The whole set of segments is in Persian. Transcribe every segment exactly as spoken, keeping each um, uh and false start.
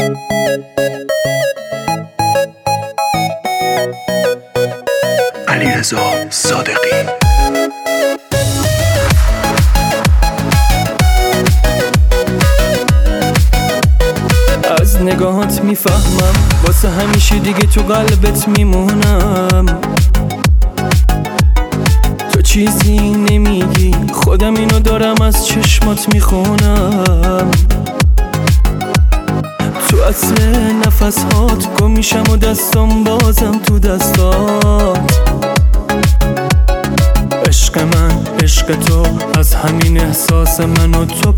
علیرضا صادقی. از نگاهات میفهمم واسه همیشه دیگه تو قلبت میمونم. تو چیزی نمیگی خودم اینو دارم از چشمات میخونم. تو اصل نفسات گم میشم و دستم بازم تو دستات. عشق من عشق تو از همین احساس من و تو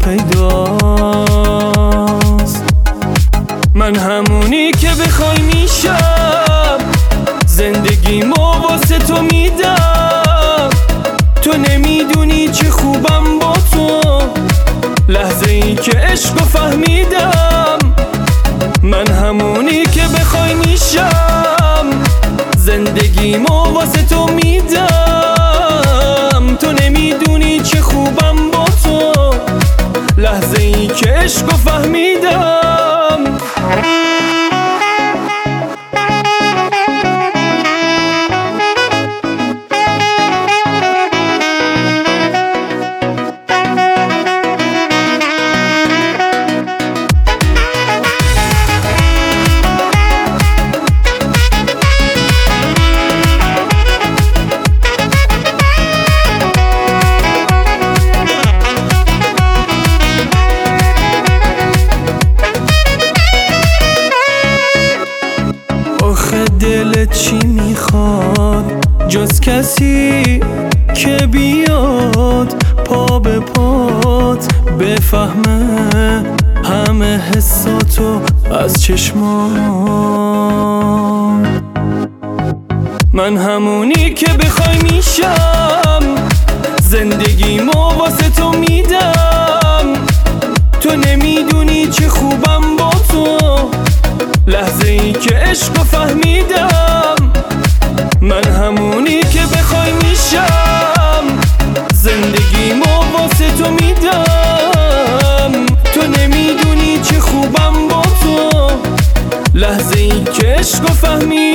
پیداست. من همونی که بخوای میشم، زندگیمو واسه تو میدم. تو نمیدونی چه خوبم با تو، لحظه ای که عشقو فهمیدم. من همونی که بخوای میشم، زندگیمو واسه تو میدم. تو نمیدونی چه خوبم با تو، لحظه ای که عشقو فهمیدم. دلت چی میخواد جز کسی که بیاد پا به پات بفهمه همه حساتو از چشمان. من همونی که بخوای میشم، زندگیمو واسه تو میدم. تو نمیدونی چه خوبم با تو، لحظه ای که عشقو فهمیدم. من همونی که بخوای میشم، زندگیمو واسه تو میدم. تو نمیدونی چه خوبم با تو، لحظه ای که عشقو فهمیدم.